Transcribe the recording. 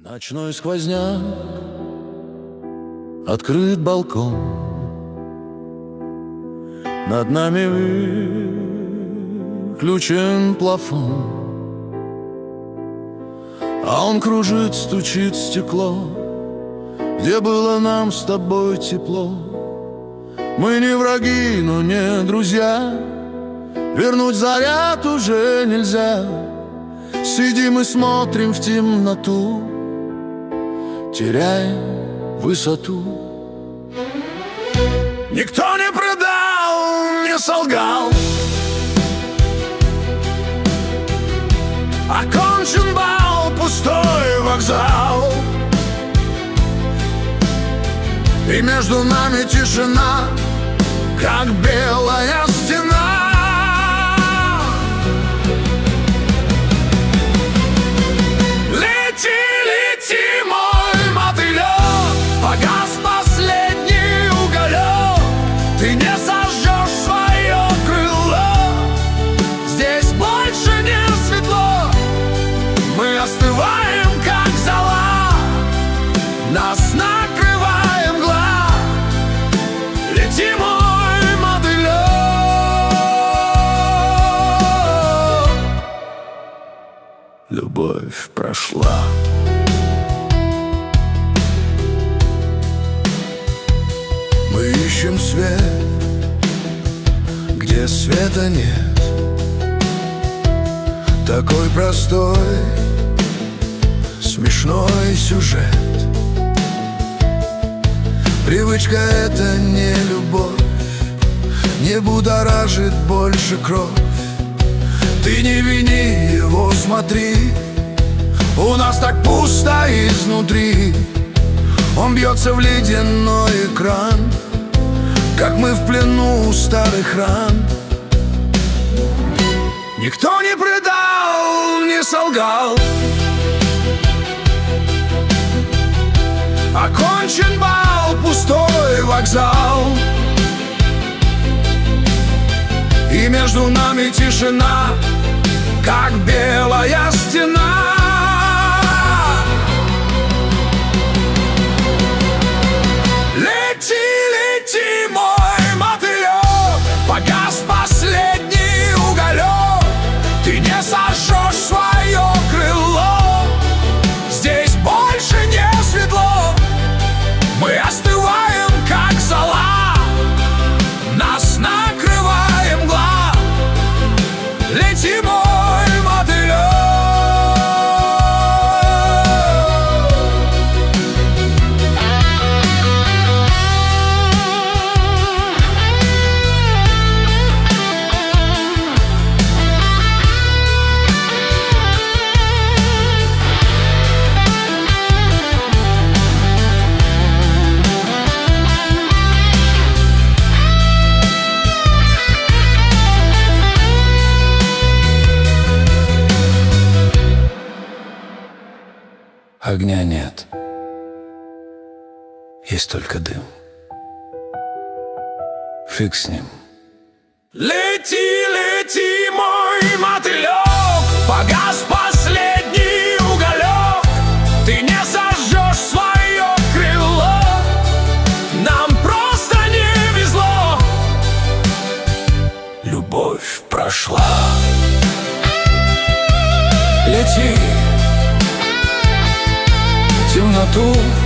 Ночной сквозняк, открыт балкон, над нами выключен плафон, а он кружит, стучит стекло, где было нам с тобой тепло. Мы не враги, но не друзья, вернуть заряд уже нельзя. Сидим и смотрим в темноту, теряя высоту. Никто не предал, не солгал. Окончен бал, пустой вокзал, и между нами тишина, как белая стена. Нас накрывает мгла, лети, мой мотылёк. Любовь прошла. Мы ищем свет, где света нет. Такой простой, смешной сюжет. Привычка — это не любовь, не будоражит больше кровь. Ты не вини его, смотри, у нас так пусто изнутри. Он бьется в ледяной экран, как мы в плену у старых ран. Никто не предал, не солгал. Окончен бал, пустой вокзал, и между нами тишина, как белая стена. Лети, лети, мой мотылёк, погас последний уголек. Ты не сожжешь свое крыло, здесь больше не светло. Мы остываем, как зола, нас накрывает мгла. Лети, мой мотылёк. Огня нет, есть только дым. Фиг с ним. Лети, лети, мой мотылёк, погас последний уголек. Ты не сожжешь свое крыло, нам просто не везло. Любовь прошла. Лети в темноту,